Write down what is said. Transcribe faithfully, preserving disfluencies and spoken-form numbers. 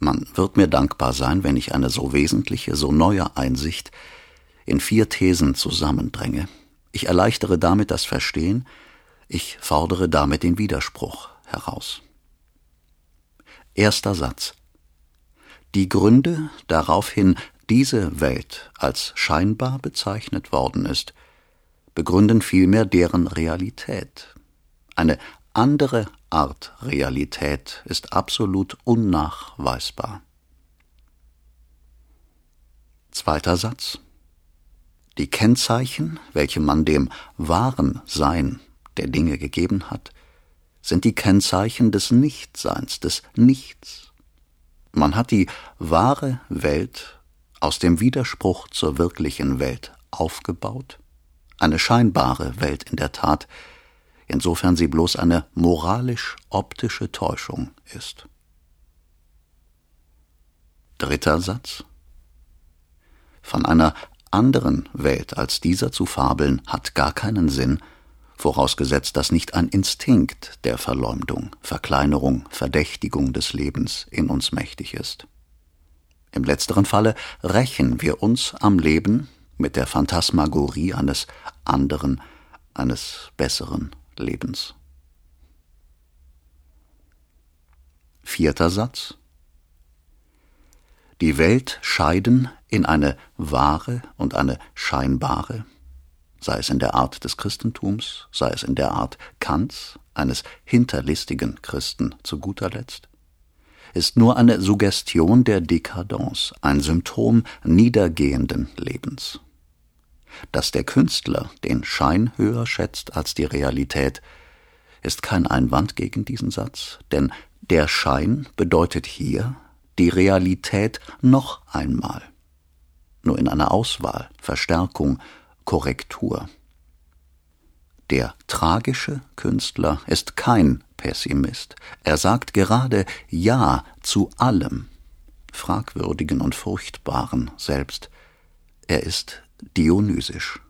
Man wird mir dankbar sein, wenn ich eine so wesentliche, so neue Einsicht in vier Thesen zusammendränge. Ich erleichtere damit das Verstehen, ich fordere damit den Widerspruch heraus. Erster Satz. Die Gründe, daraufhin diese Welt als scheinbar bezeichnet worden ist, begründen vielmehr deren Realität. Eine andere Art Realität ist absolut unnachweisbar. Zweiter Satz. Die Kennzeichen, welche man dem wahren Sein der Dinge gegeben hat, sind die Kennzeichen des Nichtseins, des Nichts. Man hat die wahre Welt aus dem Widerspruch zur wirklichen Welt aufgebaut, eine scheinbare Welt in der Tat, insofern sie bloß eine moralisch-optische Täuschung ist. Dritter Satz. Von einer anderen Welt als dieser zu fabeln, hat gar keinen Sinn, vorausgesetzt, dass nicht ein Instinkt der Verleumdung, Verkleinerung, Verdächtigung des Lebens in uns mächtig ist. Im letzteren Falle rächen wir uns am Leben mit der Phantasmagorie eines anderen, eines besseren Lebens. Vierter Satz. Die Welt scheiden in eine wahre und eine scheinbare, sei es in der Art des Christentums, sei es in der Art Kants, eines hinterlistigen Christen zu guter Letzt, ist nur eine Suggestion der Dekadence, ein Symptom niedergehenden Lebens. Dass der Künstler den Schein höher schätzt als die Realität, ist kein Einwand gegen diesen Satz, denn der Schein bedeutet hier die Realität noch einmal, nur in einer Auswahl, Verstärkung, Korrektur. Der tragische Künstler ist kein Pessimist. Er sagt gerade Ja zu allem, Fragwürdigen und Furchtbaren selbst. Er ist dionysisch.